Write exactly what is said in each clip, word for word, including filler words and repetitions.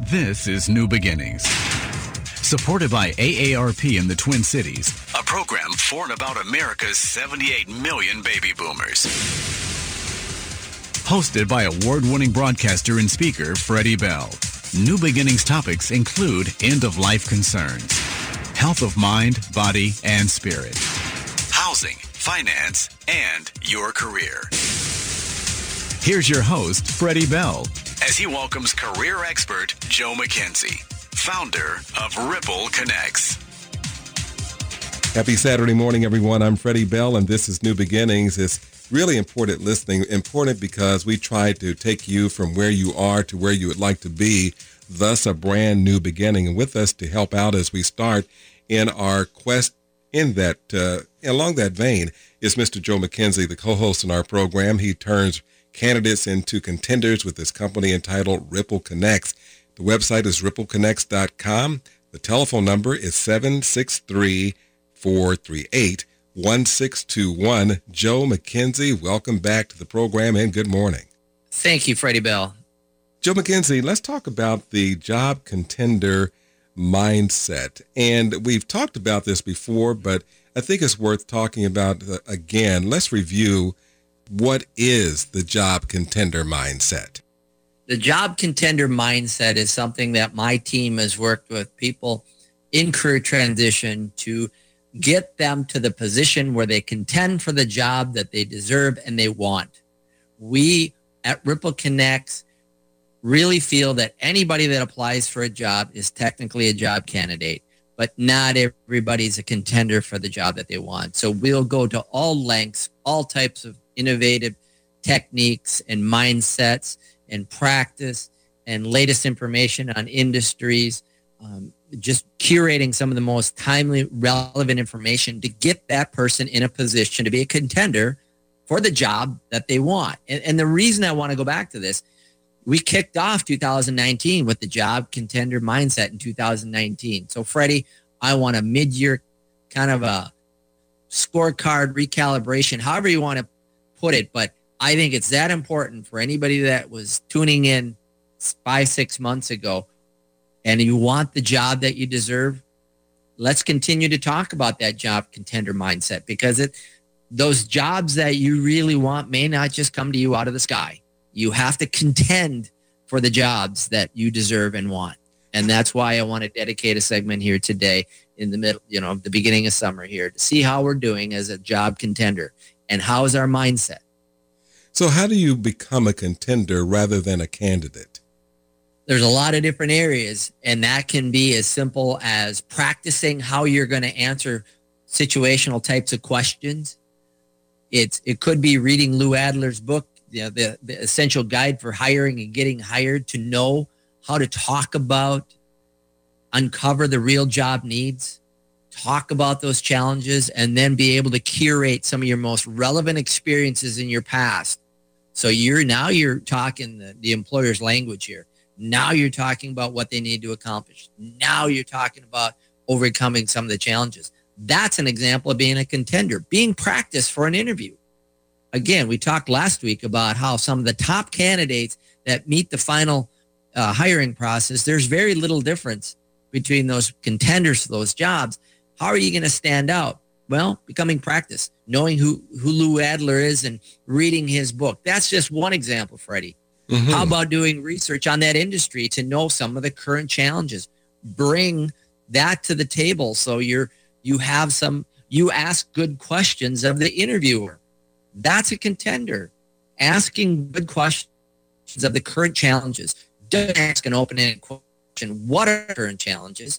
This is New Beginnings, supported by A A R P in the Twin Cities, a program for and about America's seventy-eight million baby boomers. Hosted by award-winning broadcaster and speaker Freddie Bell. New Beginnings topics include end-of-life concerns, health of mind, body, and spirit, housing, finance, and your career. Here's your host, Freddie Bell, as he welcomes career expert Joe McKenzie, founder of Ripple Connects. Happy Saturday morning, everyone. I'm Freddie Bell, and this is New Beginnings. It's really important listening, important because we try to take you from where you are to where you would like to be, thus a brand new beginning. And with us to help out as we start in our quest in that, uh, along that vein, is Mister Joe McKenzie, the co-host in our program. He turns candidates into contenders with his company entitled Ripple Connects. The website is ripple connects dot com. The telephone number is seven six three, four three eight, one six two one. Joe McKenzie, welcome back to the program and good morning. Thank you, Freddie Bell. Joe McKenzie, let's talk about the job contender mindset. And we've talked about this before, but I think it's worth talking about uh, again. Let's review. What is the job contender mindset? The job contender mindset is something that my team has worked with people in career transition to get them to the position where they contend for the job that they deserve and they want. We at Ripple Connects really feel that anybody that applies for a job is technically a job candidate, but not everybody's a contender for the job that they want. So we'll go to all lengths, all types of innovative techniques and mindsets and practice and latest information on industries, um, just curating some of the most timely, relevant information to get that person in a position to be a contender for the job that they want. And, and the reason I want to go back to this, we kicked off two thousand nineteen with the job contender mindset in two thousand nineteen. So Freddie, I want a mid-year kind of a scorecard recalibration, however you want to put it, but I think it's that important for anybody that was tuning in five, six months ago and you want the job that you deserve. Let's continue to talk about that job contender mindset because it, those jobs that you really want may not just come to you out of the sky. You have to contend for the jobs that you deserve and want. And that's why I want to dedicate a segment here today in the middle, you know, the beginning of summer here to see how we're doing as a job contender. And how is our mindset? So how do you become a contender rather than a candidate? There's a lot of different areas, and that can be as simple as practicing how you're going to answer situational types of questions. It's It could be reading Lou Adler's book, you know, the, the Essential Guide for Hiring and Getting Hired, to know how to talk about, uncover the real job needs, talk about those challenges, and then be able to curate some of your most relevant experiences in your past. So you're now you're talking the, the employer's language here. Now you're talking about what they need to accomplish. Now you're talking about overcoming some of the challenges. That's an example of being a contender, being practiced for an interview. Again, we talked last week about how some of the top candidates that meet the final uh, hiring process, there's very little difference between those contenders for those jobs. How are you going to stand out? Well, becoming practice, knowing who, who Lou Adler is and reading his book. That's just one example, Freddie. Mm-hmm. How about doing research on that industry to know some of the current challenges? Bring that to the table so you're you have some, you ask good questions of the interviewer. That's a contender. Asking good questions of the current challenges. Don't ask an open-ended question. What are the current challenges?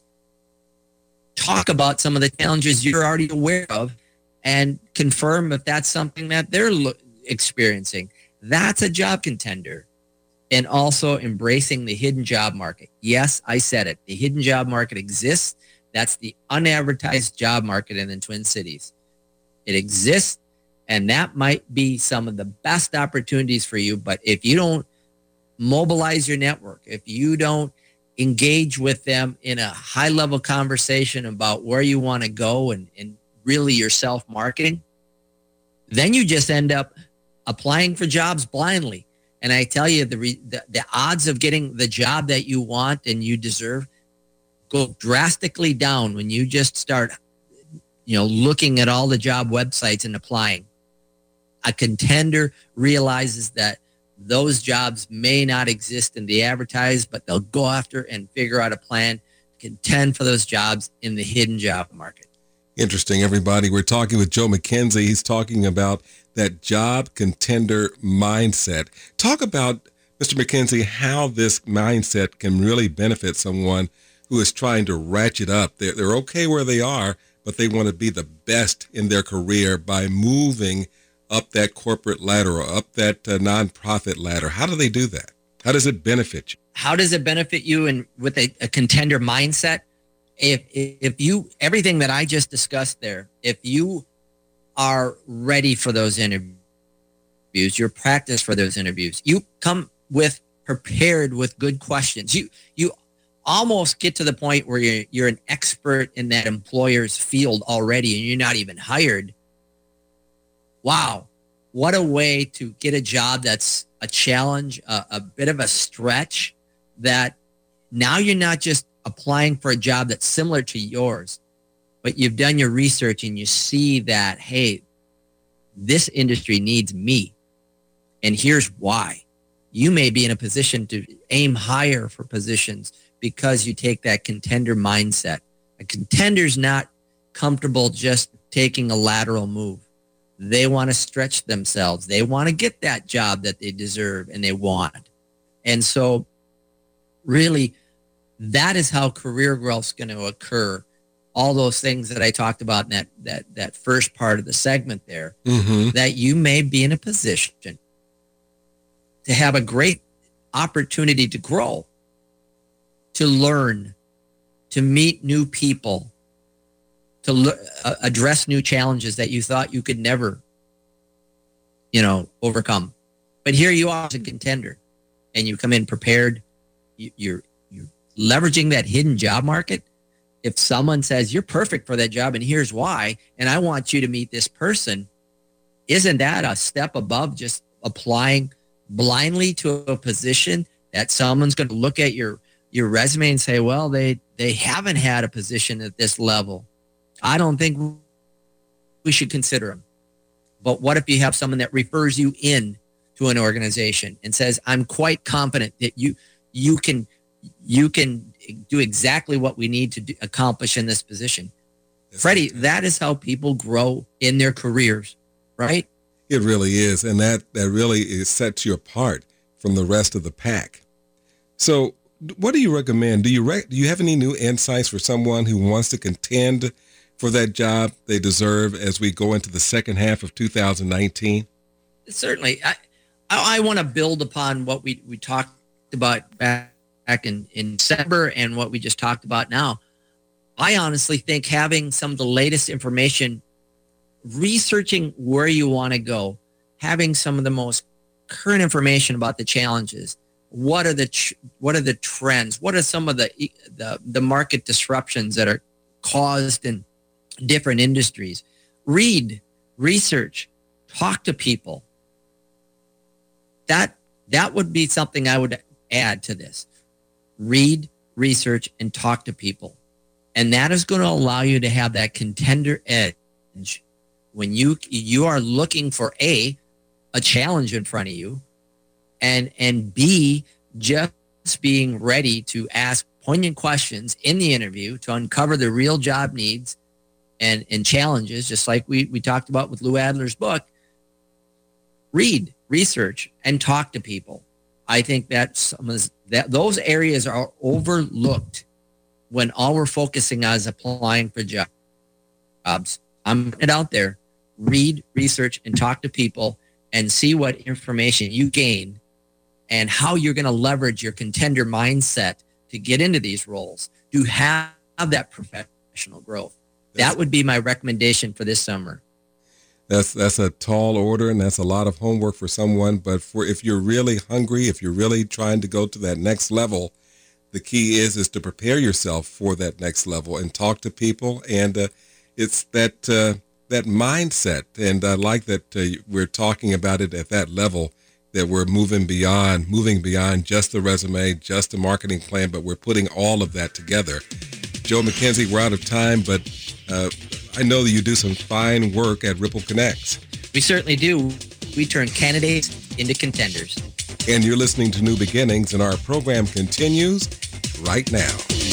Talk about some of the challenges you're already aware of and confirm if that's something that they're lo- experiencing. That's a job contender. And also embracing the hidden job market. Yes, I said it. The hidden job market exists. That's the unadvertised job market in the Twin Cities. It exists, and that might be some of the best opportunities for you. But if you don't mobilize your network, if you don't engage with them in a high-level conversation about where you want to go and, and really your self-marketing, then you just end up applying for jobs blindly. And I tell you, the, re, the the odds of getting the job that you want and you deserve go drastically down when you just start, you know, looking at all the job websites and applying. A contender realizes that those jobs may not exist in the advertised, but they'll go after and figure out a plan to contend for those jobs in the hidden job market. Interesting, everybody. We're talking with Joe McKenzie. He's talking about that job contender mindset. Talk about, Mister McKenzie, how this mindset can really benefit someone who is trying to ratchet up. They're, they're okay where they are, but they want to be the best in their career by moving up that corporate ladder or up that uh, nonprofit ladder. How do they do that? How does it benefit you? How does it benefit you in with a, a contender mindset? If if you, everything that I just discussed there, if you are ready for those interviews, you're practiced for those interviews, you come with prepared with good questions. You you almost get to the point where you're, you're an expert in that employer's field already and you're not even hired. Wow, what a way to get a job that's a challenge, a, a bit of a stretch, that now you're not just applying for a job that's similar to yours, but you've done your research and you see that, hey, this industry needs me. And here's why. You may be in a position to aim higher for positions because you take that contender mindset. A contender's not comfortable just taking a lateral move. They want to stretch themselves. They want to get that job that they deserve and they want. And so really, that is how career growth is going to occur. All those things that I talked about in that that that first part of the segment there, mm-hmm. that you may be in a position to have a great opportunity to grow, to learn, to meet new people, to l- uh, address new challenges that you thought you could never, you know, overcome. But here you are as a contender, and you come in prepared. You, you're you're leveraging that hidden job market. If someone says you're perfect for that job and here's why, and I want you to meet this person, isn't that a step above just applying blindly to a position that someone's going to look at your your resume and say, well, they they haven't had a position at this level. I don't think we should consider them. But what if you have someone that refers you in to an organization and says, I'm quite confident that you you can you can do exactly what we need to do, accomplish in this position. That's Freddie, fantastic. That is how people grow in their careers, right? It really is. And that, that really is, sets you apart from the rest of the pack. So what do you recommend? Do you re- do you have any new insights for someone who wants to contend for that job they deserve as we go into the second half of two thousand nineteen? Certainly. I I, I want to build upon what we, we talked about back back in, in December and what we just talked about now. I honestly think having some of the latest information, researching where you want to go, having some of the most current information about the challenges, what are the tr- what are the trends, what are some of the, the the market disruptions that are caused in different industries. Read, research, talk to people. That that would be something I would add to this. Read, research, and talk to people. And that is going to allow you to have that contender edge when you you are looking for A, a challenge in front of you, and and B, just being ready to ask poignant questions in the interview to uncover the real job needs and, and challenges, just like we, we talked about with Lou Adler's book. Read, research, and talk to people. I think that some of that those areas are overlooked when all we're focusing on is applying for jobs. I'm putting it out there. Read, research, and talk to people and see what information you gain and how you're going to leverage your contender mindset to get into these roles, to have that professional growth. That's, that would be my recommendation for this summer. That's that's a tall order, and that's a lot of homework for someone. But for if you're really hungry, if you're really trying to go to that next level, the key is is to prepare yourself for that next level and talk to people. And uh, it's that uh, that mindset, and I like that uh, we're talking about it at that level, that we're moving beyond, moving beyond just the resume, just the marketing plan, but we're putting all of that together. Joe McKenzie, we're out of time, but uh, I know that you do some fine work at Ripple Connects. We certainly do. We turn candidates into contenders. And you're listening to New Beginnings, and our program continues right now.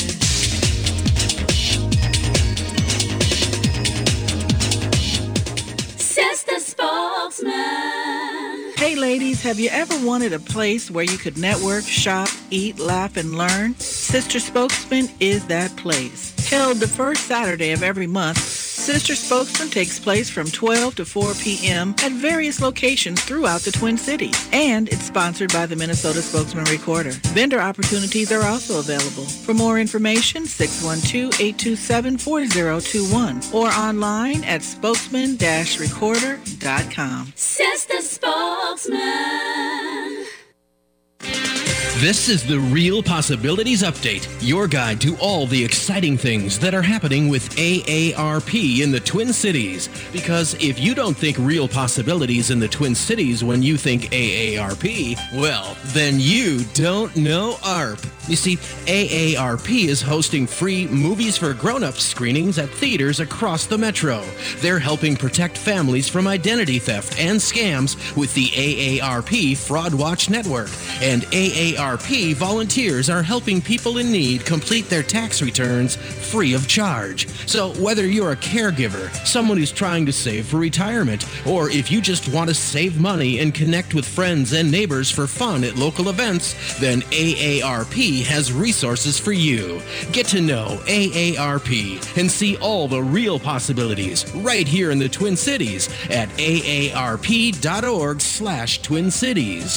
Sister Spokesman. Hey ladies, have you ever wanted a place where you could network, shop, eat, laugh, and learn? Sister Spokesman is that place. Held the first Saturday of every month, Sister Spokesman takes place from twelve to four p.m. at various locations throughout the Twin Cities. And it's sponsored by the Minnesota Spokesman Recorder. Vendor opportunities are also available. For more information, six one two, eight two seven, four zero two one or online at spokesman dash recorder dot com. Sister Spokesman. This is the Real Possibilities Update, your guide to all the exciting things that are happening with A A R P in the Twin Cities. Because if you don't think real possibilities in the Twin Cities when you think A A R P, well, then you don't know A R P. You see, A A R P is hosting free Movies for Grown-Ups screenings at theaters across the metro. They're helping protect families from identity theft and scams with the A A R P Fraud Watch Network. And A A R P volunteers are helping people in need complete their tax returns free of charge. So whether you're a caregiver, someone who's trying to save for retirement, or if you just want to save money and connect with friends and neighbors for fun at local events, then A A R P has resources for you. Get to know A A R P and see all the real possibilities right here in the Twin Cities at A A R P dot org slash Twin Cities.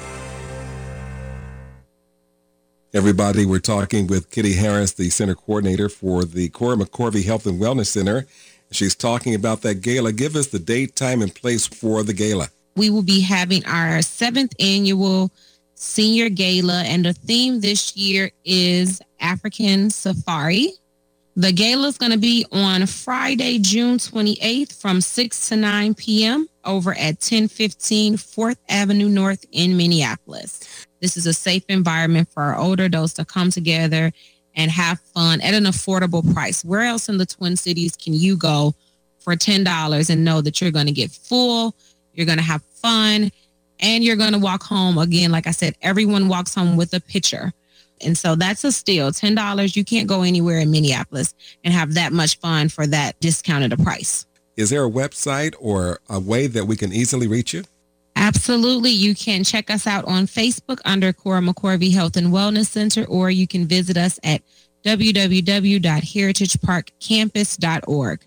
Everybody, we're talking with Kitty Harris, the Center Coordinator for the Cora McCorvey Health and Wellness Center. She's talking about that gala. Give us the date, time, and place for the gala. We will be having our seventh annual Senior Gala, and the theme this year is African Safari. The gala is going to be on Friday, June twenty-eighth from six to nine p.m. over at ten fifteen fourth Avenue North in Minneapolis. This is a safe environment for our older adults to come together and have fun at an affordable price. Where else in the Twin Cities can you go for ten dollars and know that you're going to get full, you're going to have fun, and you're going to walk home? Again, like I said, everyone walks home with a picture. And so that's a steal. ten dollars, you can't go anywhere in Minneapolis and have that much fun for that discounted price. Is there a website or a way that we can easily reach you? Absolutely. You can check us out on Facebook under Cora McCorvey Health and Wellness Center, or you can visit us at w w w dot heritage park campus dot org.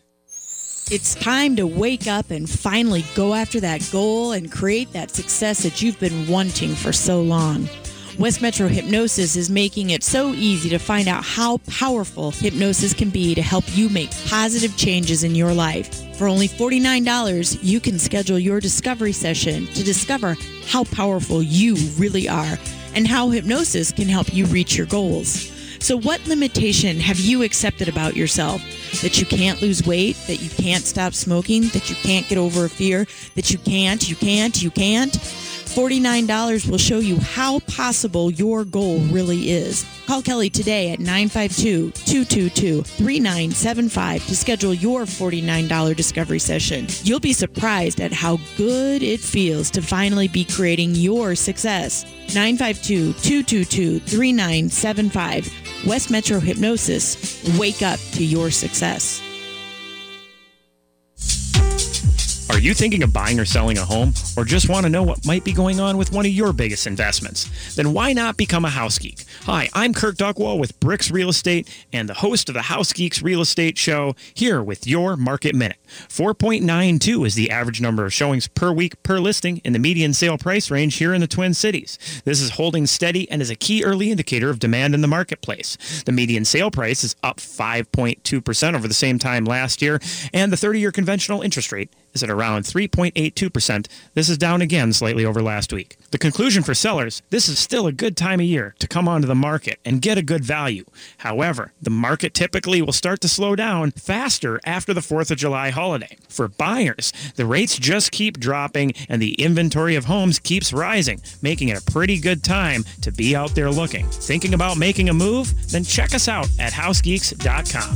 It's time to wake up and finally go after that goal and create that success that you've been wanting for so long. West Metro Hypnosis is making it so easy to find out how powerful hypnosis can be to help you make positive changes in your life. For only forty-nine dollars, you can schedule your discovery session to discover how powerful you really are and how hypnosis can help you reach your goals. So what limitation have you accepted about yourself? That you can't lose weight, that you can't stop smoking, that you can't get over a fear, that you can't, you can't, you can't? forty-nine dollars will show you how possible your goal really is. Call Kelly today at nine five two, two two two, three nine seven five to schedule your forty-nine dollars discovery session. You'll be surprised at how good it feels to finally be creating your success. nine five two, two two two, three nine seven five. West Metro Hypnosis. Wake up to your success. Are you thinking of buying or selling a home, or just want to know what might be going on with one of your biggest investments? Then why not become a house geek? Hi, I'm Kirk Duckwall with Bricks Real Estate and the host of the House Geeks Real Estate Show, here with your Market Minute. four point nine two is the average number of showings per week per listing in the median sale price range here in the Twin Cities. This is holding steady and is a key early indicator of demand in the marketplace. The median sale price is up five point two percent over the same time last year, and the thirty-year conventional interest rate is is at around three point eight two percent. This is down again slightly over last week. The conclusion for sellers, this is still a good time of year to come onto the market and get a good value. However, the market typically will start to slow down faster after the fourth of July holiday. For buyers, the rates just keep dropping and the inventory of homes keeps rising, making it a pretty good time to be out there looking. Thinking about making a move? Then check us out at house geeks dot com.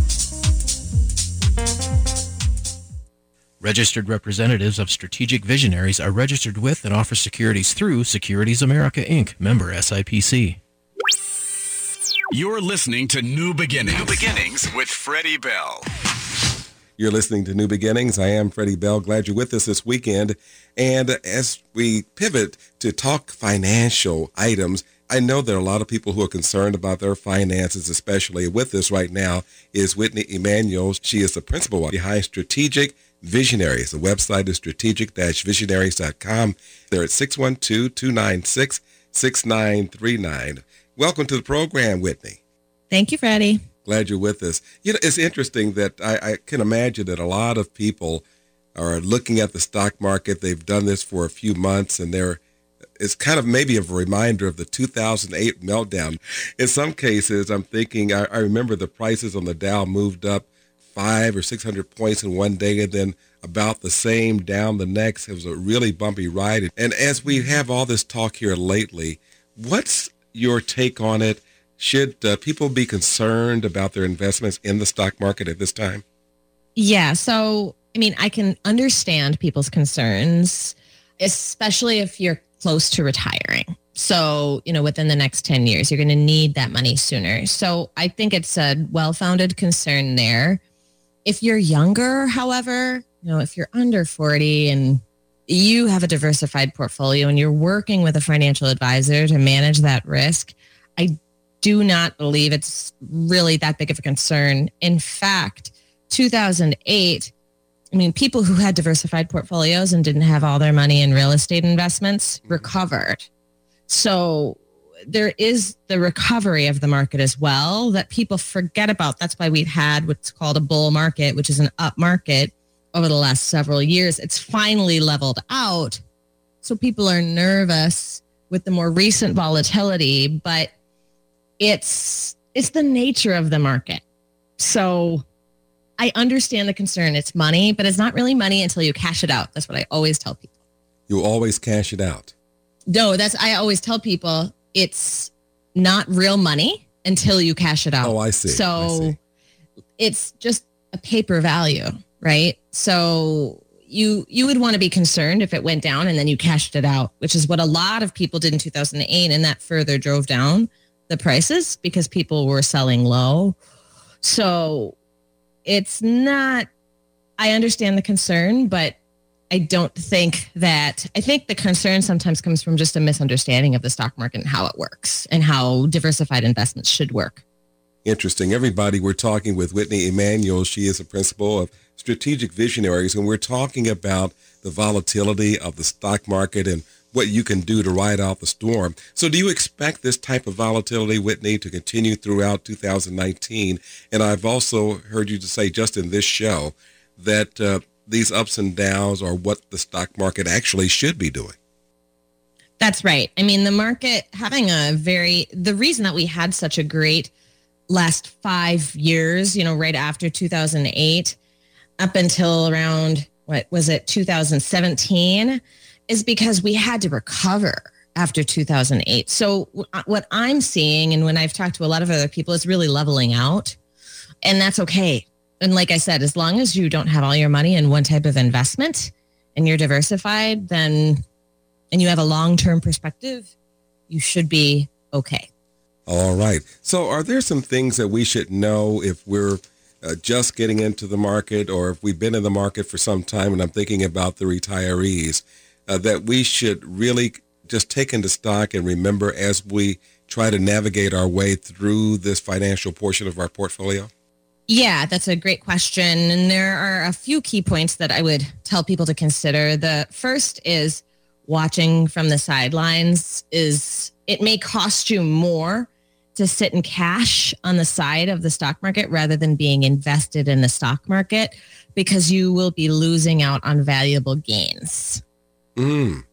Registered representatives of Strategic Visionaries are registered with and offer securities through Securities America, Incorporated, member S I P C. You're listening to New Beginnings. New Beginnings with Freddie Bell. You're listening to New Beginnings. I am Freddie Bell. Glad you're with us this weekend. And as we pivot to talk financial items, I know there are a lot of people who are concerned about their finances, especially with us right now is Whitney Emanuel. She is the principal behind Strategic Visionaries. The website is strategic dash visionaries dot com. They're at six one two, two nine six, six nine three nine. Welcome to the program, Whitney. Thank you, Freddie. Glad you're with us. You know, it's interesting that I, I can imagine that a lot of people are looking at the stock market. They've done this for a few months, and they're it's kind of maybe a reminder of the two thousand eight meltdown. In some cases, I'm thinking, I, I remember the prices on the Dow moved up five or six hundred points in one day and then about the same down the next. It was a really bumpy ride. And as we have all this talk here lately, what's your take on it? Should uh, people be concerned about their investments in the stock market at this time? Yeah. So, I mean, I can understand people's concerns, especially if you're close to retiring. So, you know, within the next ten years, you're going to need that money sooner. So I think it's a well-founded concern there. If you're younger, however, you know, if you're under forty and you have a diversified portfolio and you're working with a financial advisor to manage that risk, I do not believe it's really that big of a concern. In fact, two thousand eight, I mean, people who had diversified portfolios and didn't have all their money in real estate investments recovered. So there is the recovery of the market as well that people forget about. That's why we've had what's called a bull market, which is an up market over the last several years. It's finally leveled out. So people are nervous with the more recent volatility, but it's it's the nature of the market. So I understand the concern. It's money, but it's not really money until you cash it out. That's what I always tell people. You always cash it out. No, that's I always tell people it's not real money until you cash it out. Oh, I see. So I see. It's just a paper value, right? So you you would want to be concerned if it went down and then you cashed it out, which is what a lot of people did in two thousand eight, and that further drove down the prices because people were selling low. So it's not, I understand the concern, but I don't think that, I think the concern sometimes comes from just a misunderstanding of the stock market and how it works and how diversified investments should work. Interesting. Everybody, we're talking with Whitney Emanuel. She is a principal of Strategic Visionaries, and we're talking about the volatility of the stock market and what you can do to ride out the storm. So do you expect this type of volatility, Whitney, to continue throughout two thousand nineteen? And I've also heard you to say just in this show that uh, these ups and downs are what the stock market actually should be doing. That's right. I mean, the market having a very, the reason that we had such a great last five years, you know, right after two thousand eight up until around, what was it, two thousand seventeen, is because we had to recover after two thousand eight. So what I'm seeing, and when I've talked to a lot of other people, is really leveling out. And that's okay. And like I said, as long as you don't have all your money in one type of investment and you're diversified, then, and you have a long-term perspective, you should be okay. All right. So are there some things that we should know if we're uh, just getting into the market, or if we've been in the market for some time, and I'm thinking about the retirees, uh, that we should really just take into stock and remember as we try to navigate our way through this financial portion of our portfolio? Yeah, that's a great question. And there are a few key points that I would tell people to consider. The first is watching from the sidelines. Is it may cost you more to sit in cash on the side of the stock market rather than being invested in the stock market, because you will be losing out on valuable gains. Mm.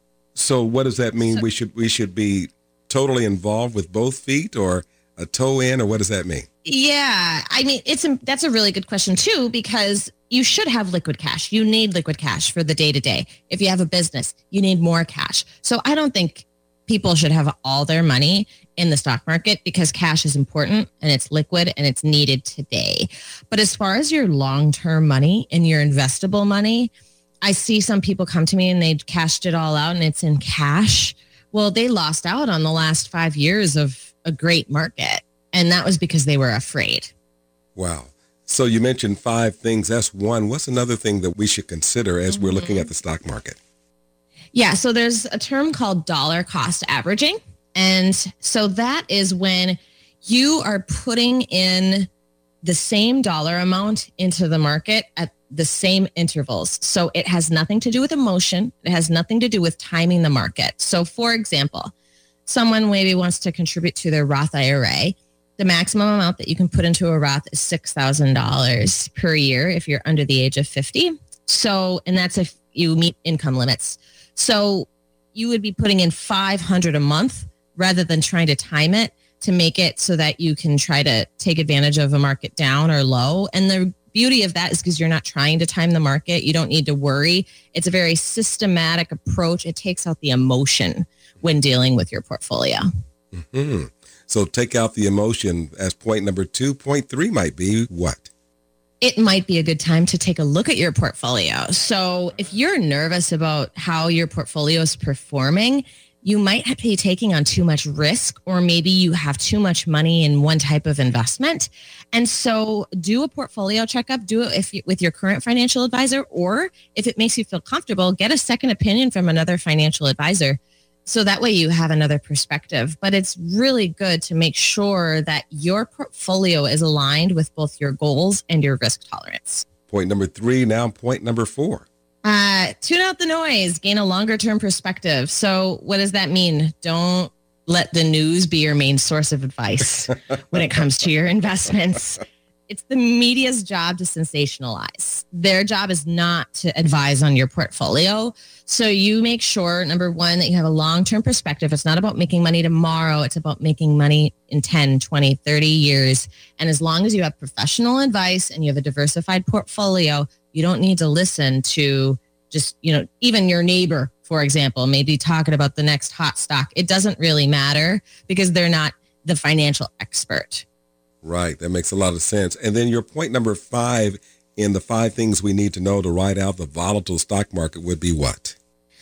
So what does that mean? So, we should we should be totally involved with both feet, or a toe in, or what does that mean? Yeah, I mean, it's a, that's a really good question too, because you should have liquid cash. You need liquid cash for the day to day. If you have a business, you need more cash. So I don't think people should have all their money in the stock market, because cash is important and it's liquid and it's needed today. But as far as your long-term money and your investable money, I see some people come to me and they cashed it all out and it's in cash. Well, they lost out on the last five years of a great market. And that was because they were afraid. Wow. So you mentioned five things. That's one. What's another thing that we should consider as mm-hmm. we're looking at the stock market? Yeah. So there's a term called dollar cost averaging. And so that is when you are putting in the same dollar amount into the market at the same intervals. So it has nothing to do with emotion. It has nothing to do with timing the market. So for example, someone maybe wants to contribute to their Roth I R A. The maximum amount that you can put into a Roth is six thousand dollars per year if you're under the age of fifty. So, and that's if you meet income limits. So you would be putting in five hundred dollars a month rather than trying to time it to make it so that you can try to take advantage of a market down or low. And the beauty of that is because you're not trying to time the market. You don't need to worry. It's a very systematic approach. It takes out the emotion when dealing with your portfolio. Mm-hmm. So take out the emotion as point number two. Point three might be what? It might be a good time to take a look at your portfolio. So if you're nervous about how your portfolio is performing, you might be taking on too much risk, or maybe you have too much money in one type of investment. And so do a portfolio checkup, do it if you, with your current financial advisor, or if it makes you feel comfortable, get a second opinion from another financial advisor. So that way you have another perspective. But it's really good to make sure that your portfolio is aligned with both your goals and your risk tolerance. Point number three, now point number four. Uh, tune out the noise, gain a longer term perspective. So what does that mean? Don't let the news be your main source of advice when it comes to your investments. It's the media's job to sensationalize. Their job is not to advise on your portfolio. So you make sure, number one, that you have a long-term perspective. It's not about making money tomorrow. It's about making money in ten, twenty, thirty years. And as long as you have professional advice and you have a diversified portfolio, you don't need to listen to just, you know, even your neighbor, for example, maybe talking about the next hot stock. It doesn't really matter because they're not the financial expert. Right. That makes a lot of sense. And then your point number five in the five things we need to know to ride out the volatile stock market would be what?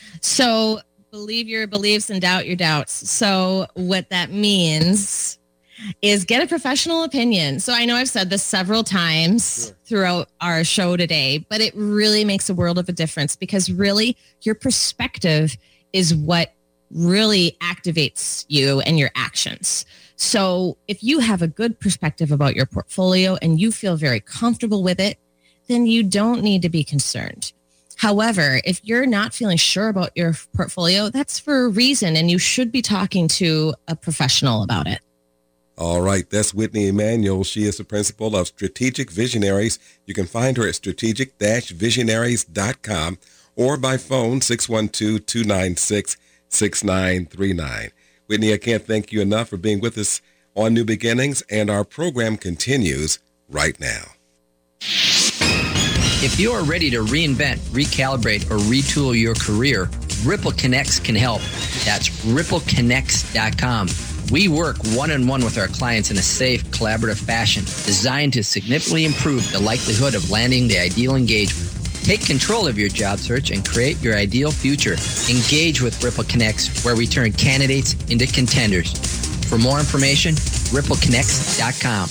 So believe your beliefs and doubt your doubts. So what that means is get a professional opinion. So I know I've said this several times sure. throughout our show today, but it really makes a world of a difference, because really your perspective is what really activates you and your actions. So if you have a good perspective about your portfolio and you feel very comfortable with it, then you don't need to be concerned. However, if you're not feeling sure about your portfolio, that's for a reason, and you should be talking to a professional about it. All right. That's Whitney Emanuel. She is the principal of Strategic Visionaries. You can find her at strategic dash visionaries dot com or by phone six one two, two nine six, six nine three nine. Whitney, I can't thank you enough for being with us on New Beginnings, and our program continues right now. If you are ready to reinvent, recalibrate, or retool your career, Ripple Connects can help. That's ripple connects dot com. We work one-on-one with our clients in a safe, collaborative fashion designed to significantly improve the likelihood of landing the ideal engagement. Take control of your job search and create your ideal future. Engage with Ripple Connects, where we turn candidates into contenders. For more information, ripple connects dot com.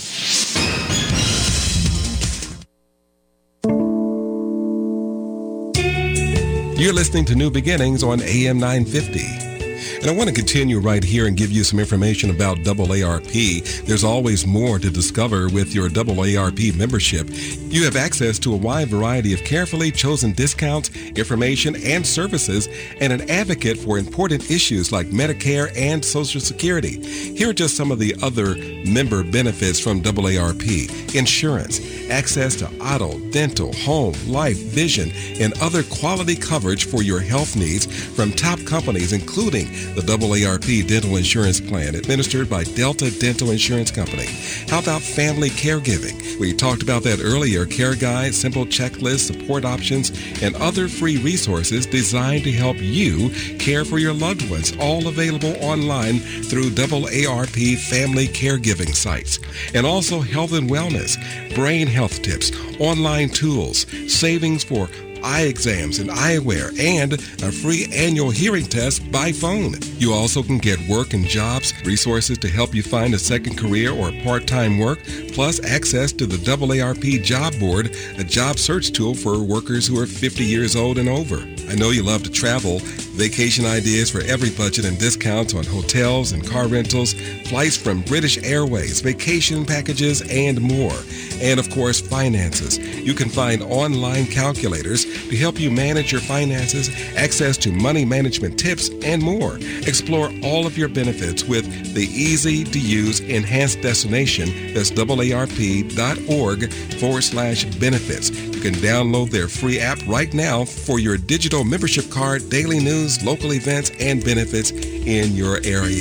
You're listening to New Beginnings on A M nine fifty. And I want to continue right here and give you some information about double A R P. There's always more to discover with your double A R P membership. You have access to a wide variety of carefully chosen discounts, information, and services, and an advocate for important issues like Medicare and Social Security. Here are just some of the other member benefits from double A R P. Insurance, access to auto, dental, home, life, vision, and other quality coverage for your health needs from top companies, including the double A R P Dental Insurance Plan administered by Delta Dental Insurance Company. How about family caregiving? We talked about that earlier. Care guides, simple checklists, support options, and other free resources designed to help you care for your loved ones, all available online through double A R P family caregiving sites. And also health and wellness, brain health tips, online tools, savings for eye exams and eyewear, and a free annual hearing test by phone. You also can get work and jobs, resources to help you find a second career or part-time work, plus access to the double A R P Job Board, a job search tool for workers who are fifty years old and over. I know you love to travel. Vacation ideas for every budget and discounts on hotels and car rentals, flights from British Airways, vacation packages, and more. And of course, finances. You can find online calculators to help you manage your finances, access to money management tips, and more. Explore all of your benefits with the easy-to-use enhanced destination. That's double-A-R-P.org forward slash benefits. You can download their free app right now for your digital membership card, daily news, local events, and benefits in your area.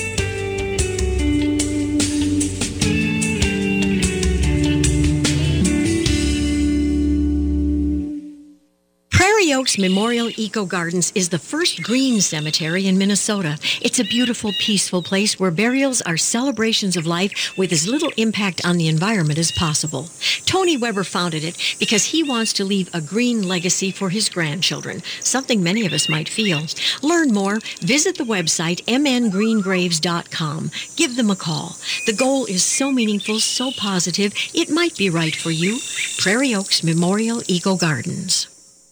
Prairie Oaks Memorial Eco Gardens is the first green cemetery in Minnesota. It's a beautiful, peaceful place where burials are celebrations of life with as little impact on the environment as possible. Tony Weber founded it because he wants to leave a green legacy for his grandchildren, something many of us might feel. Learn more, visit the website m n green graves dot com. Give them a call. The goal is so meaningful, so positive, it might be right for you. Prairie Oaks Memorial Eco Gardens.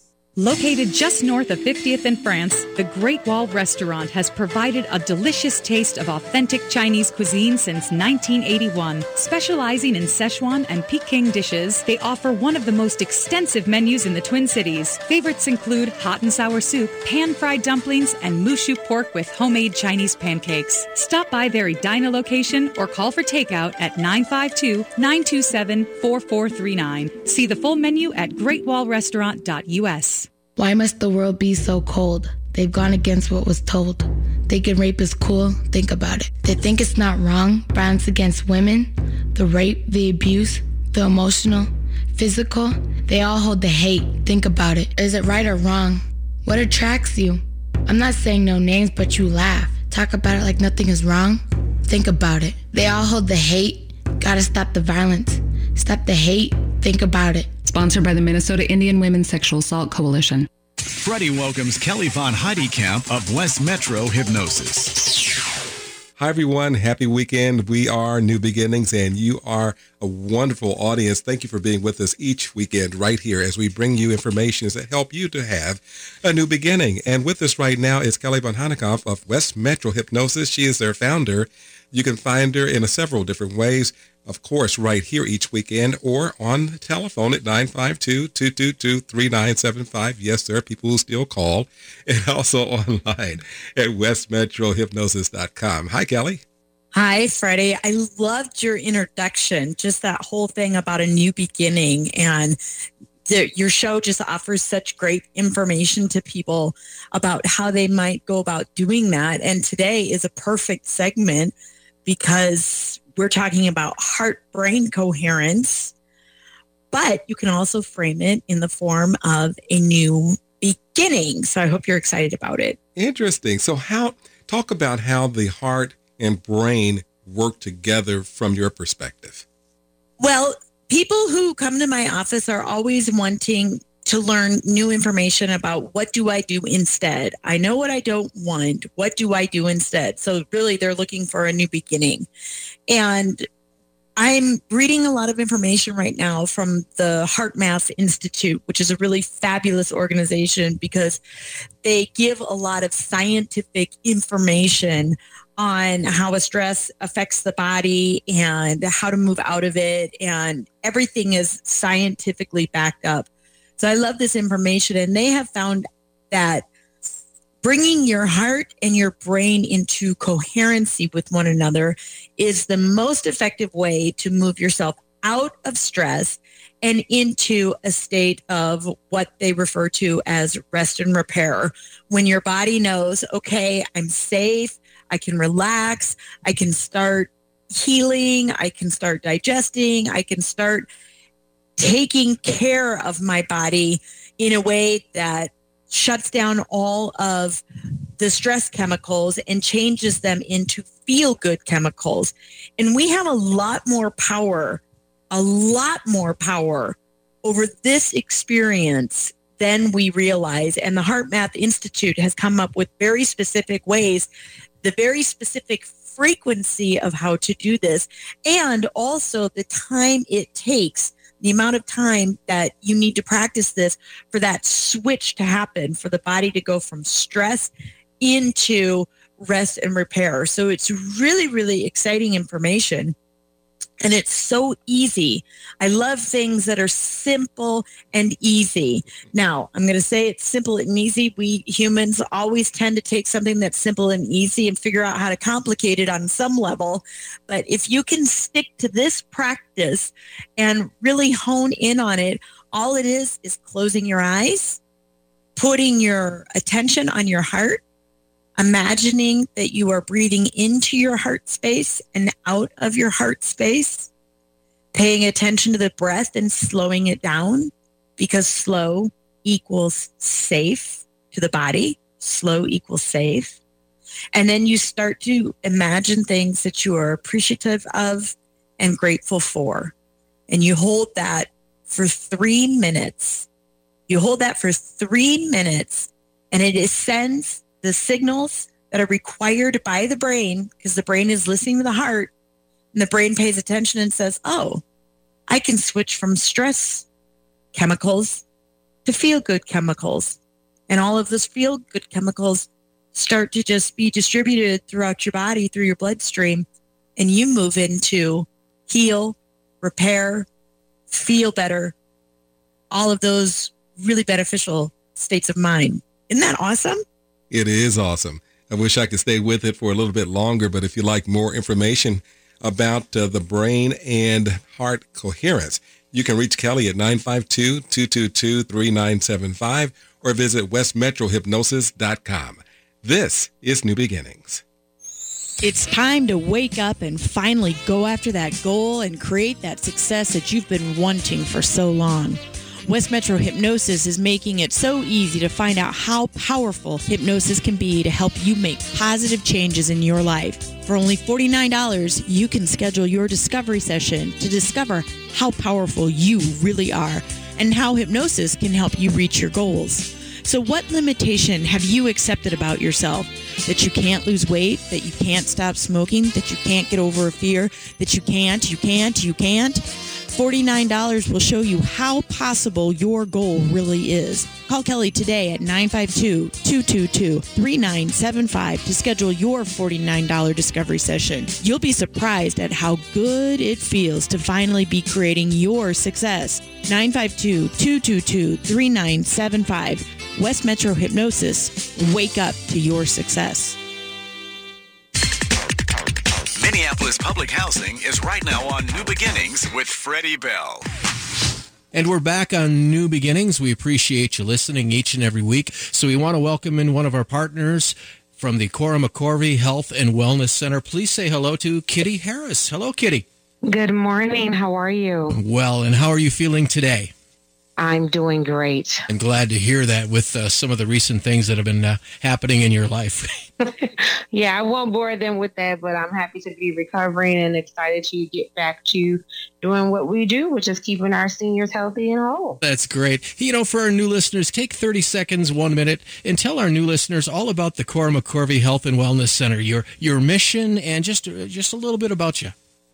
Located just north of fiftieth and France, the Great Wall Restaurant has provided a delicious taste of authentic Chinese cuisine since nineteen eighty-one. Specializing in Szechuan and Peking dishes, they offer one of the most extensive menus in the Twin Cities. Favorites include hot and sour soup, pan-fried dumplings, and mushu pork with homemade Chinese pancakes. Stop by their Edina location or call for takeout at nine five two, nine two seven, four four three nine. See the full menu at great wall restaurant dot u s. Why must the world be so cold? They've gone against what was told. Thinking rape is cool? Think about it. They think it's not wrong, violence against women, the rape, the abuse, the emotional, physical. They all hold the hate. Think about it. Is it right or wrong? What attracts you? I'm not saying no names, but you laugh. Talk about it like nothing is wrong. Think about it. They all hold the hate. Gotta stop the violence. Stop the hate. Think about it. Sponsored by the Minnesota Indian Women's Sexual Assault Coalition. Freddie welcomes Kelly Von Heidekamp of West Metro Hypnosis. Hi, everyone. Happy weekend. We are New Beginnings, and you are a wonderful audience. Thank you for being with us each weekend right here as we bring you information that help you to have a new beginning. And with us right now is Kelly Von Heidekamp of West Metro Hypnosis. She is their founder. You can find her in a several different ways. Of course, right here each weekend or on the telephone at nine five two, two two two, three nine seven five. Yes, there are people who still call. And also online at west metro hypnosis dot com. Hi, Kelly. Hi, Freddie. I loved your introduction, just that whole thing about a new beginning. And the, your show just offers such great information to people about how they might go about doing that. And today is a perfect segment because we're talking about heart-brain coherence, but you can also frame it in the form of a new beginning. So I hope you're excited about it. Interesting. So how, talk about how the heart and brain work together from your perspective. Well, people who come to my office are always wanting to learn new information about what do I do instead. I know what I don't want. What do I do instead? So really, they're looking for a new beginning. And I'm reading a lot of information right now from the HeartMath Institute, which is a really fabulous organization because they give a lot of scientific information on how a stress affects the body and how to move out of it. And everything is scientifically backed up. So I love this information. And they have found that bringing your heart and your brain into coherency with one another is the most effective way to move yourself out of stress and into a state of what they refer to as rest and repair. When your body knows, okay, I'm safe, I can relax, I can start healing, I can start digesting, I can start taking care of my body in a way that shuts down all of the stress chemicals and changes them into feel-good chemicals. And we have a lot more power, a lot more power over this experience than we realize. And the HeartMath Institute has come up with very specific ways, the very specific frequency of how to do this, and also the time it takes, the amount of time that you need to practice this for that switch to happen, for the body to go from stress into rest and repair. So it's really, really exciting information. And it's so easy. I love things that are simple and easy. Now, I'm going to say it's simple and easy. We humans always tend to take something that's simple and easy and figure out how to complicate it on some level. But if you can stick to this practice and really hone in on it, all it is is closing your eyes, putting your attention on your heart, imagining that you are breathing into your heart space and out of your heart space, paying attention to the breath and slowing it down, because slow equals safe to the body. Slow equals safe. And then you start to imagine things that you are appreciative of and grateful for. And you hold that for three minutes. You hold that for three minutes and it sends the signals that are required by the brain, because the brain is listening to the heart, and the brain pays attention and says, oh, I can switch from stress chemicals to feel-good chemicals. And all of those feel-good chemicals start to just be distributed throughout your body, through your bloodstream, and you move into heal, repair, feel better, all of those really beneficial states of mind. Isn't that awesome? It is awesome. I wish I could stay with it for a little bit longer, but if you like more information about uh, the brain and heart coherence, you can reach Kelly at nine five two, two two two, three nine seven five or visit west metro hypnosis dot com. This is New Beginnings. It's time to wake up and finally go after that goal and create that success that you've been wanting for so long. West Metro Hypnosis is making it so easy to find out how powerful hypnosis can be to help you make positive changes in your life. For only forty-nine dollars, you can schedule your discovery session to discover how powerful you really are and how hypnosis can help you reach your goals. So what limitation have you accepted about yourself? That you can't lose weight, that you can't stop smoking, that you can't get over a fear, that you can't, you can't, you can't? forty-nine dollars will show you how possible your goal really is. Call Kelly today at nine five two, two two two, three nine seven five to schedule your forty-nine dollars discovery session. You'll be surprised at how good it feels to finally be creating your success. nine five two, two two two, three nine seven five. West Metro Hypnosis. Wake up to your success. Minneapolis Public Housing is right now on New Beginnings with Freddie Bell. And we're back on New Beginnings. We appreciate you listening each and every week. So we want to welcome in one of our partners from the Cora McCorvey Health and Wellness Center. Please say hello to Kitty Harris. Hello, Kitty. Good morning. How are you? Well, and how are you feeling today? I'm doing great. I'm glad to hear that with uh, some of the recent things that have been uh, happening in your life. Yeah, I won't bore them with that, but I'm happy to be recovering and excited to get back to doing what we do, which is keeping our seniors healthy and whole. That's great. You know, for our new listeners, take thirty seconds, one minute, and tell our new listeners all about the Cora McCorvey Health and Wellness Center, your your mission, and just, just a little bit about you.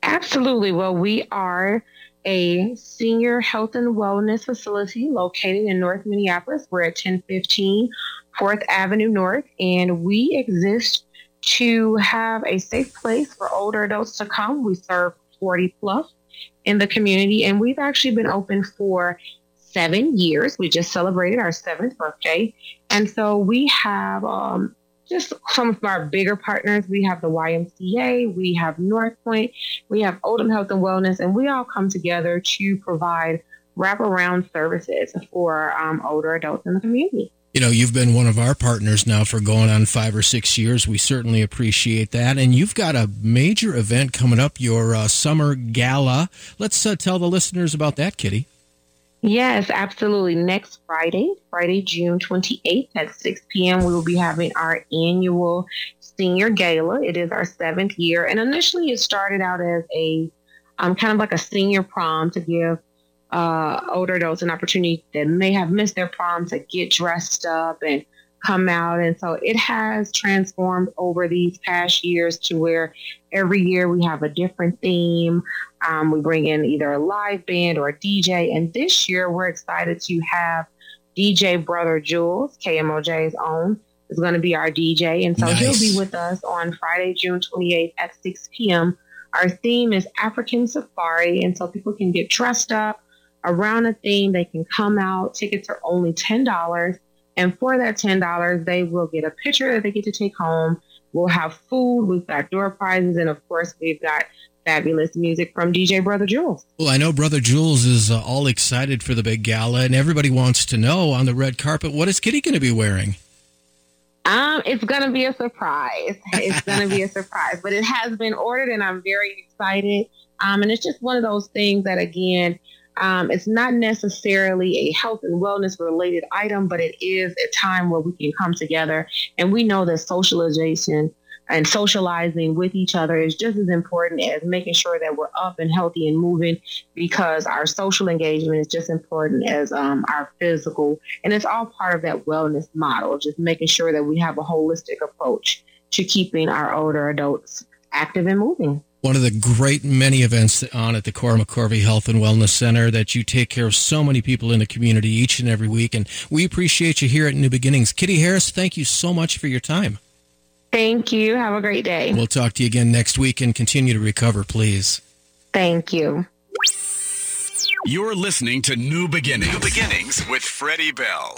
Absolutely. Well, we are a senior health and wellness facility located in North Minneapolis. We're at ten fifteen fourth Avenue North, and we exist to have a safe place for older adults to come. We serve forty plus in the community, and we've actually been open for seven years. We just celebrated our seventh birthday. And so we have um, just some of our bigger partners. We have the Y M C A, we have North Point, we have Oldham Health and Wellness, and we all come together to provide wraparound services for um, older adults in the community. You know, you've been one of our partners now for going on five or six years. We certainly appreciate that. And you've got a major event coming up, your uh, summer gala. Let's uh, tell the listeners about that, Kitty. Yes, absolutely. Next Friday, Friday, June twenty-eighth at six p.m., we will be having our annual senior gala. It is our seventh year. And initially it started out as a um, kind of like a senior prom to give uh, older adults an opportunity that may have missed their prom to get dressed up and come out. And so it has transformed over these past years to where every year we have a different theme. Um, we bring in either a live band or a D J. And this year we're excited to have D J Brother Jules, K M O J's own, is going to be our D J. And so nice. He'll be with us on Friday, June twenty-eighth at six p.m. Our theme is African Safari. And so people can get dressed up around a theme. They can come out. Tickets are only ten dollars. And for that ten dollars, they will get a picture that they get to take home. We'll have food. We've got door prizes. And of course, we've got fabulous music from D J Brother Jules. Well, I know Brother Jules is uh, all excited for the big gala, and everybody wants to know on the red carpet, what is Kitty going to be wearing? Um, it's going to be a surprise. It's going to be a surprise, but it has been ordered, and I'm very excited. Um, and it's just one of those things that, again, Um, it's not necessarily a health and wellness related item, but it is a time where we can come together. And we know that socialization and socializing with each other is just as important as making sure that we're up and healthy and moving, because our social engagement is just important as um, our physical. And it's all part of that wellness model, just making sure that we have a holistic approach to keeping our older adults active and moving. One of the great many events on at the Cora McCorvey Health and Wellness Center that you take care of so many people in the community each and every week. And we appreciate you here at New Beginnings. Kitty Harris, thank you so much for your time. Thank you. Have a great day. We'll talk to you again next week and continue to recover, please. Thank you. You're listening to New Beginnings. New Beginnings with Freddie Bell.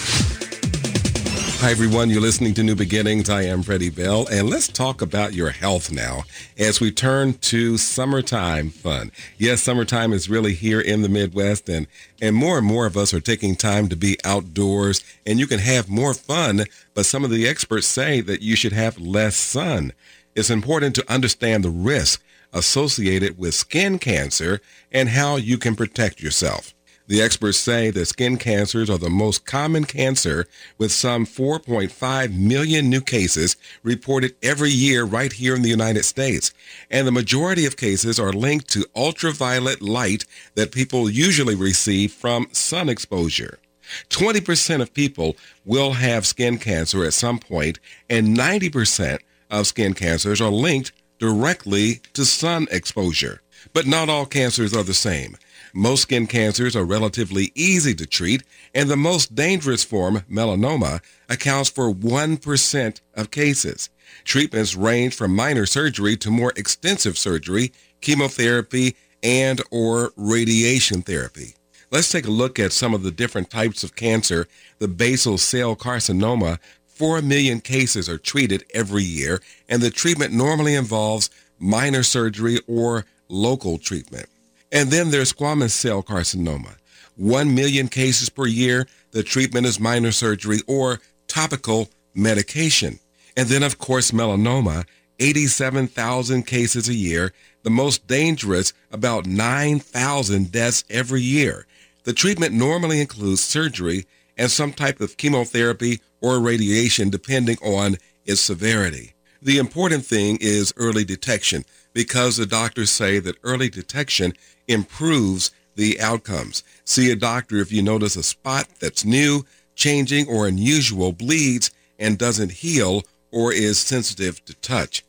Hi, everyone. You're listening to New Beginnings. I am Freddie Bell, and let's talk about your health now as we turn to summertime fun. Yes, summertime is really here in the Midwest, and, and more and more of us are taking time to be outdoors, and you can have more fun, but some of the experts say that you should have less sun. It's important to understand the risk associated with skin cancer and how you can protect yourself. The experts say that skin cancers are the most common cancer, with some four point five million new cases reported every year right here in the United States. And the majority of cases are linked to ultraviolet light that people usually receive from sun exposure. twenty percent of people will have skin cancer at some point, and ninety percent of skin cancers are linked directly to sun exposure. But not all cancers are the same. Most skin cancers are relatively easy to treat, and the most dangerous form, melanoma, accounts for one percent of cases. Treatments range from minor surgery to more extensive surgery, chemotherapy, and or radiation therapy. Let's take a look at some of the different types of cancer. The basal cell carcinoma, four million cases are treated every year, and the treatment normally involves minor surgery or local treatment. And then there's squamous cell carcinoma. One million cases per year. The treatment is minor surgery or topical medication. And then, of course, melanoma, eighty-seven thousand cases a year. The most dangerous, about nine thousand deaths every year. The treatment normally includes surgery and some type of chemotherapy or radiation, depending on its severity. The important thing is early detection, because the doctors say that early detection improves the outcomes. See a doctor if you notice a spot that's new, changing, or unusual, bleeds, and doesn't heal, or is sensitive to touch.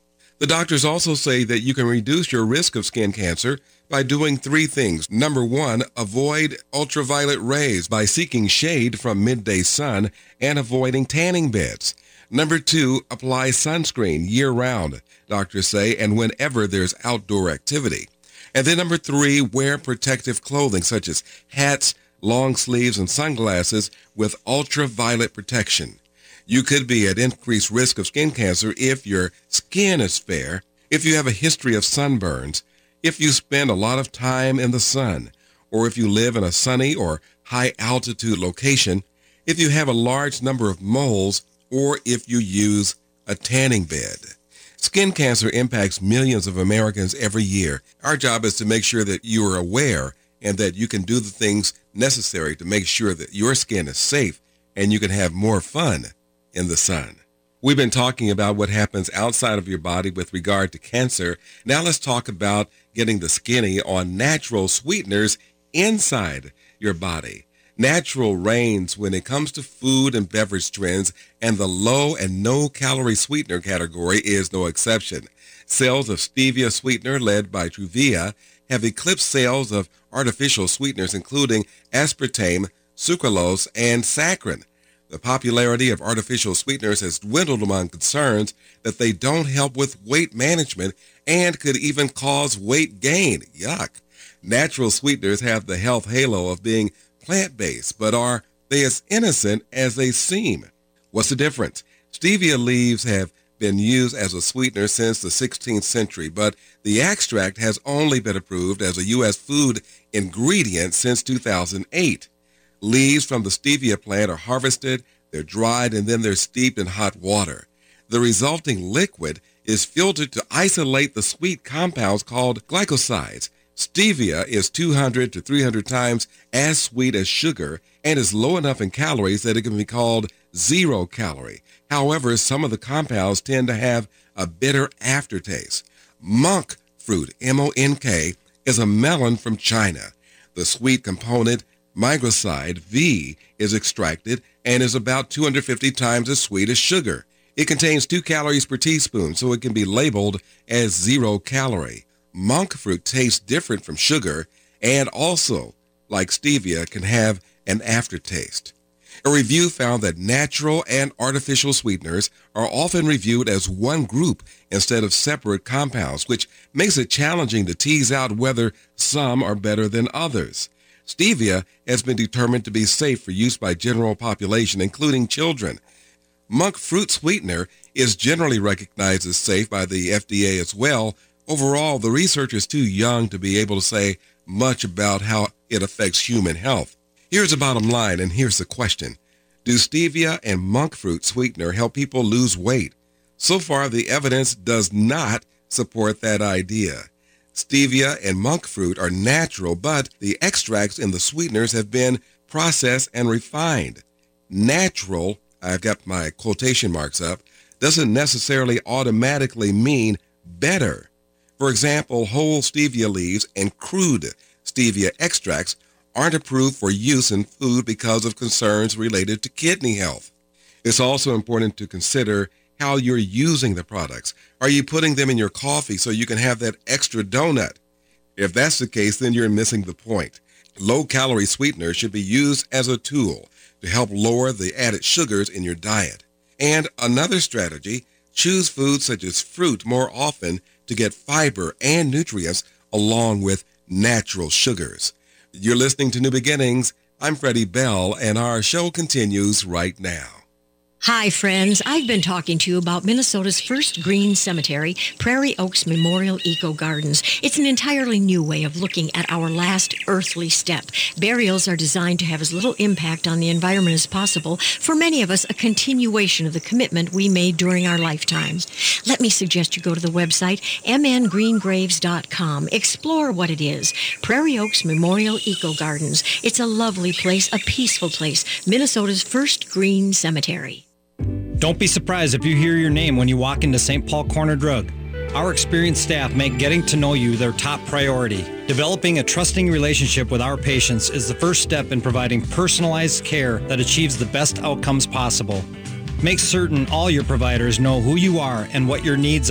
The doctors also say that you can reduce your risk of skin cancer by doing three things. Number one, avoid ultraviolet rays by seeking shade from midday sun and avoiding tanning beds. Number two, apply sunscreen year-round, doctors say, and whenever there's outdoor activity. And then number three, wear protective clothing such as hats, long sleeves, and sunglasses with ultraviolet protection. You could be at increased risk of skin cancer if your skin is fair, if you have a history of sunburns, if you spend a lot of time in the sun, or if you live in a sunny or high-altitude location, if you have a large number of moles, or if you use a tanning bed. Skin cancer impacts millions of Americans every year. Our job is to make sure that you are aware and that you can do the things necessary to make sure that your skin is safe and you can have more fun in the sun. We've been talking about what happens outside of your body with regard to cancer. Now let's talk about getting the skinny on natural sweeteners inside your body. Natural reigns when it comes to food and beverage trends, and the low and no calorie sweetener category is no exception. Sales of stevia sweetener, led by Truvia, have eclipsed sales of artificial sweeteners including aspartame, sucralose, and saccharin. The popularity of artificial sweeteners has dwindled among concerns that they don't help with weight management and could even cause weight gain. Yuck. Natural sweeteners have the health halo of being plant-based, but are they as innocent as they seem? What's the difference? Stevia leaves have been used as a sweetener since the sixteenth century, but the extract has only been approved as a U S food ingredient since two thousand eight. Leaves from the stevia plant are harvested, they're dried, and then they're steeped in hot water. The resulting liquid is filtered to isolate the sweet compounds called glycosides. Stevia is two hundred to three hundred times as sweet as sugar and is low enough in calories that it can be called zero calorie. However, some of the compounds tend to have a bitter aftertaste. Monk fruit, M O N K, is a melon from China. The sweet component, myglicide V, is extracted and is about two hundred fifty times as sweet as sugar. It contains two calories per teaspoon, so it can be labeled as zero calorie. Monk fruit tastes different from sugar and also, like stevia, can have an aftertaste. A review found that natural and artificial sweeteners are often reviewed as one group instead of separate compounds, which makes it challenging to tease out whether some are better than others. Stevia has been determined to be safe for use by general population, including children. Monk fruit sweetener is generally recognized as safe by the F D A as well. Overall, the research is too young to be able to say much about how it affects human health. Here's the bottom line, and here's the question. Do stevia and monk fruit sweetener help people lose weight? So far, the evidence does not support that idea. Stevia and monk fruit are natural, but the extracts in the sweeteners have been processed and refined. Natural, I've got my quotation marks up, doesn't necessarily automatically mean better. For example, whole stevia leaves and crude stevia extracts aren't approved for use in food because of concerns related to kidney health. It's also important to consider how you're using the products. Are you putting them in your coffee so you can have that extra donut? If that's the case, then you're missing the point. Low-calorie sweeteners should be used as a tool to help lower the added sugars in your diet. And another strategy, choose foods such as fruit more often to get fiber and nutrients along with natural sugars. You're listening to New Beginnings. I'm Freddie Bell, and our show continues right now. Hi, friends. I've been talking to you about Minnesota's first green cemetery, Prairie Oaks Memorial Eco Gardens. It's an entirely new way of looking at our last earthly step. Burials are designed to have as little impact on the environment as possible. For many of us, a continuation of the commitment we made during our lifetimes. Let me suggest you go to the website m n green graves dot com. Explore what it is. Prairie Oaks Memorial Eco Gardens. It's a lovely place, a peaceful place. Minnesota's first green cemetery. Don't be surprised if you hear your name when you walk into Saint Paul Corner Drug. Our experienced staff make getting to know you their top priority. Developing a trusting relationship with our patients is the first step in providing personalized care that achieves the best outcomes possible. Make certain all your providers know who you are and what your needs are.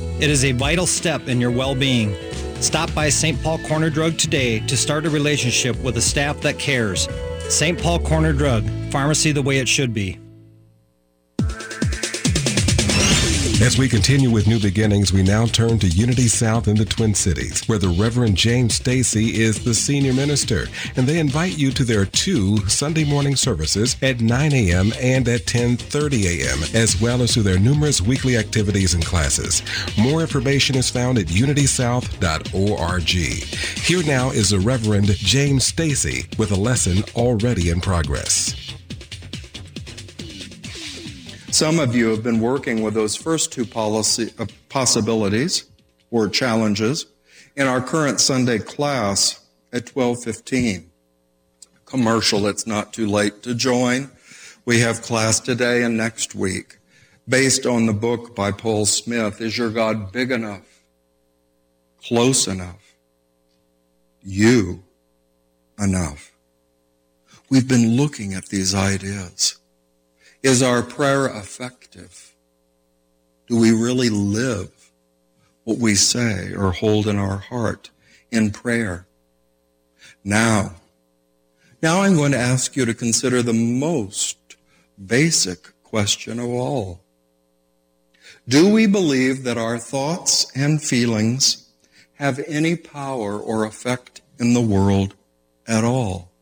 It is a vital step in your well-being. Stop by Saint Paul Corner Drug today to start a relationship with a staff that cares. Saint Paul Corner Drug, pharmacy the way it should be. As we continue with New Beginnings, we now turn to Unity South in the Twin Cities, where the Reverend James Stacy is the senior minister, and they invite you to their two Sunday morning services at nine a.m. and at ten thirty a.m., as well as to their numerous weekly activities and classes. More information is found at unity south dot org. Here now is the Reverend James Stacy with a lesson already in progress. Some of you have been working with those first two policy uh, possibilities or challenges in our current Sunday class at twelve fifteen. Commercial, it's not too late to join. We have class today and next week based on the book by Paul Smith, Is Your God Big Enough? Close enough? You enough? We've been looking at these ideas. Is our prayer effective? Do we really live what we say or hold in our heart in prayer? Now, now I'm going to ask you to consider the most basic question of all. Do we believe that our thoughts and feelings have any power or effect in the world at all?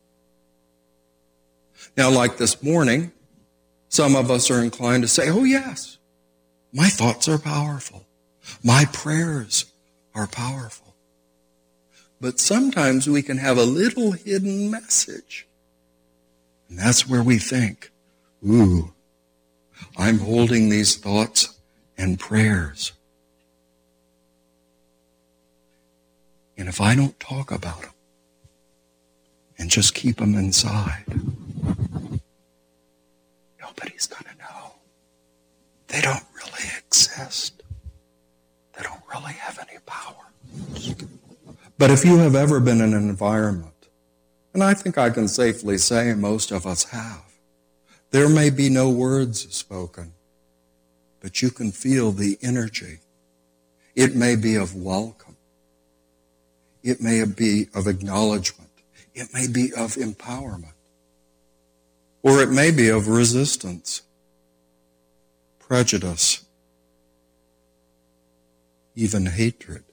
Now, like this morning, some of us are inclined to say, oh yes, my thoughts are powerful. My prayers are powerful. But sometimes we can have a little hidden message. And that's where we think, ooh, I'm holding these thoughts and prayers. And if I don't talk about them and just keep them inside, nobody's going to know. They don't really exist. They don't really have any power. But if you have ever been in an environment, and I think I can safely say most of us have, there may be no words spoken, but you can feel the energy. It may be of welcome. It may be of acknowledgement. It may be of empowerment. Or it may be of resistance, prejudice, even hatred.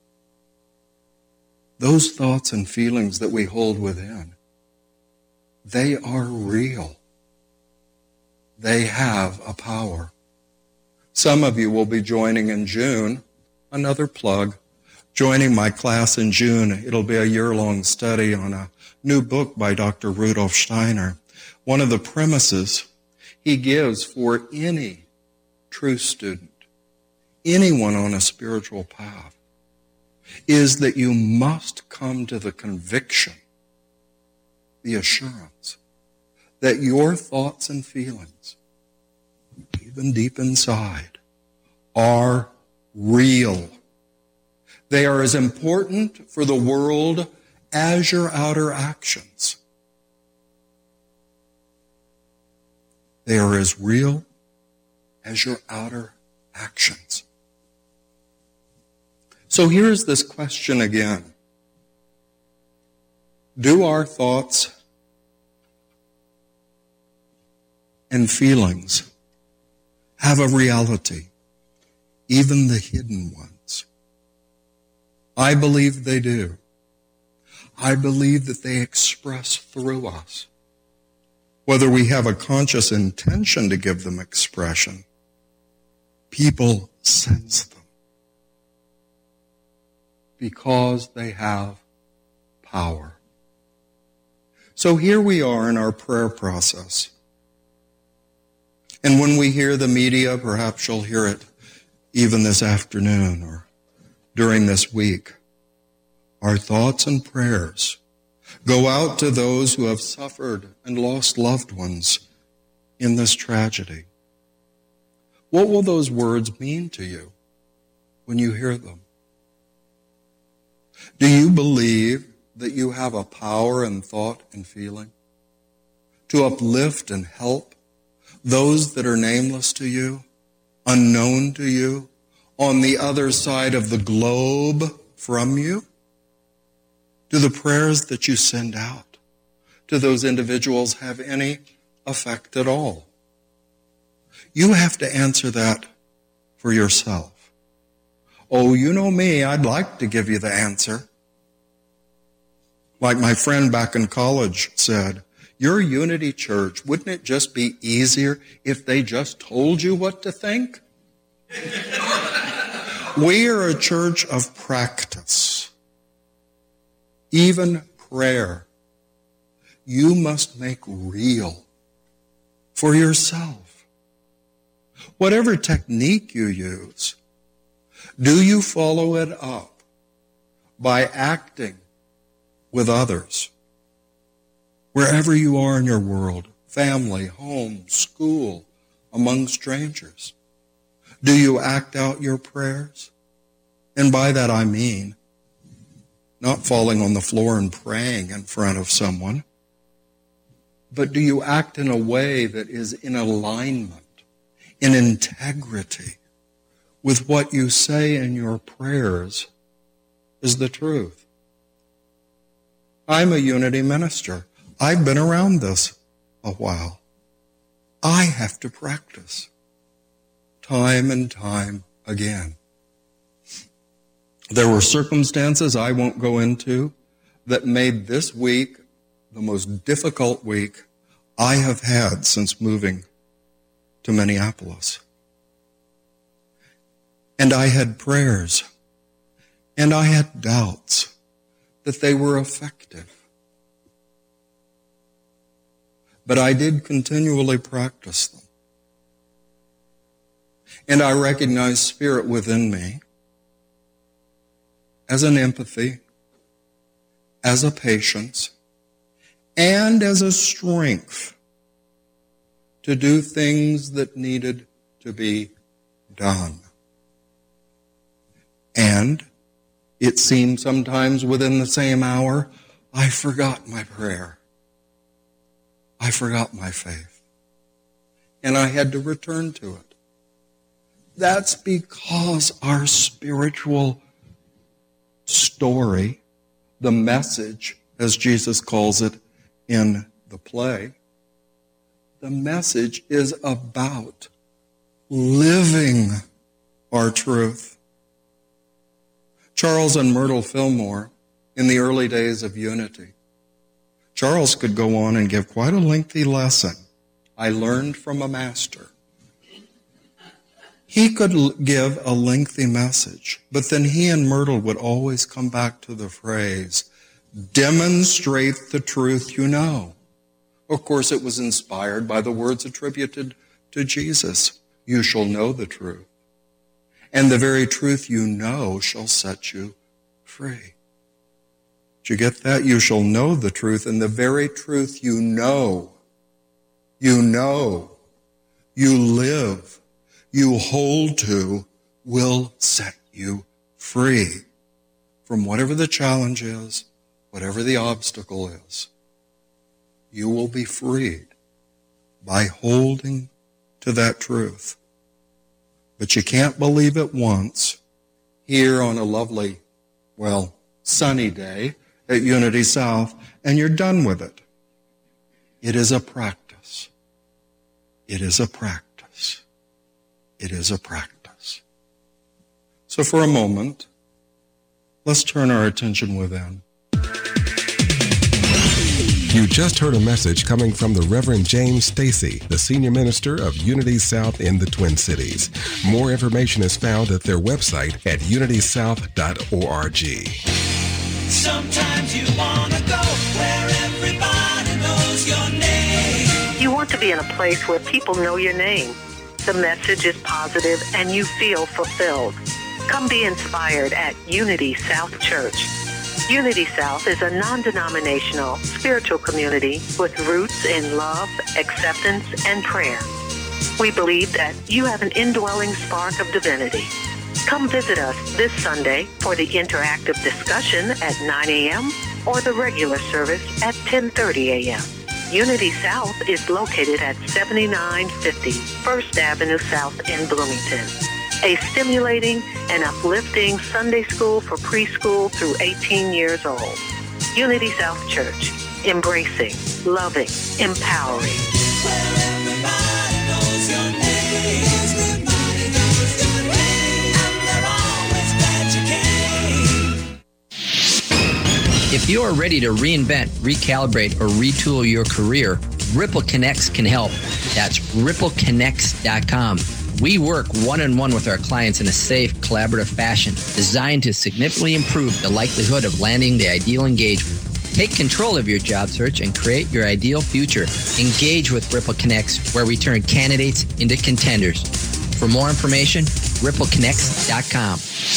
Those thoughts and feelings that we hold within, they are real. They have a power. Some of you will be joining in June, another plug, joining my class in June. It'll be a year-long study on a new book by Doctor Rudolf Steiner. One of the premises he gives for any true student, anyone on a spiritual path, is that you must come to the conviction, the assurance, that your thoughts and feelings, even deep inside, are real. They are as important for the world as your outer actions. They are as real as your outer actions. So here's this question again. Do our thoughts and feelings have a reality, even the hidden ones? I believe they do. I believe that they express through us. Whether we have a conscious intention to give them expression, people sense them because they have power. So here we are in our prayer process. And when we hear the media, perhaps you'll hear it even this afternoon or during this week, our thoughts and prayers go out to those who have suffered and lost loved ones in this tragedy. What will those words mean to you when you hear them? Do you believe that you have a power in thought and feeling to uplift and help those that are nameless to you, unknown to you, on the other side of the globe from you? Do the prayers that you send out to those individuals have any effect at all? You have to answer that for yourself. Oh, you know me, I'd like to give you the answer. Like my friend back in college said, your Unity Church, wouldn't it just be easier if they just told you what to think? We are a church of practice. Even prayer, you must make real for yourself. Whatever technique you use, do you follow it up by acting with others? Wherever you are in your world, family, home, school, among strangers, do you act out your prayers? And by that I mean not falling on the floor and praying in front of someone, but do you act in a way that is in alignment, in integrity with what you say in your prayers is the truth? I'm a Unity minister. I've been around this a while. I have to practice time and time again. There were circumstances I won't go into that made this week the most difficult week I have had since moving to Minneapolis. And I had prayers, and I had doubts that they were effective. But I did continually practice them. And I recognized Spirit within me as an empathy, as a patience, and as a strength to do things that needed to be done. And it seemed sometimes within the same hour, I forgot my prayer. I forgot my faith. And I had to return to it. That's because our spiritual story, the message, as Jesus calls it in the play, the message is about living our truth. Charles and Myrtle Fillmore, in the early days of Unity, Charles could go on and give quite a lengthy lesson. I learned from a master. He could l- give a lengthy message, but then he and Myrtle would always come back to the phrase, demonstrate the truth you know. Of course, it was inspired by the words attributed to Jesus. You shall know the truth, and the very truth you know shall set you free. Did you get that? You shall know the truth, and the very truth you know, you know, you live, you hold to, will set you free from whatever the challenge is, whatever the obstacle is. You will be freed by holding to that truth. But you can't believe it once here on a lovely, well, sunny day at Unity South, and you're done with it. It is a practice. It is a practice. It is a practice. So for a moment, let's turn our attention within. You just heard a message coming from the Reverend James Stacy, the Senior Minister of Unity South in the Twin Cities. More information is found at their website at unity south dot org. Sometimes you want to go where everybody knows your name. You want to be in a place where people know your name. The message is positive and you feel fulfilled. Come be inspired at Unity South Church. Unity South is a non-denominational spiritual community with roots in love, acceptance, and prayer. We believe that you have an indwelling spark of divinity. Come visit us this Sunday for the interactive discussion at nine a.m. or the regular service at ten thirty a.m. Unity South is located at seventy-nine fifty First Avenue South in Bloomington. a stimulating and uplifting Sunday school for preschool through eighteen years old. Unity South Church, embracing, loving, empowering. If you are ready to reinvent, recalibrate, or retool your career, Ripple Connects can help. That's ripple connects dot com. We work one-on-one with our clients in a safe, collaborative fashion designed to significantly improve the likelihood of landing the ideal engagement. Take control of your job search and create your ideal future. Engage with Ripple Connects, where we turn candidates into contenders. For more information, ripple connects dot com.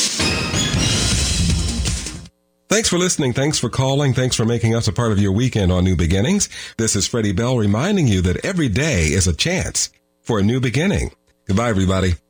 Thanks for listening. Thanks for calling. Thanks for making us a part of your weekend on New Beginnings. This is Freddie Bell reminding you that every day is a chance for a new beginning. Goodbye, everybody.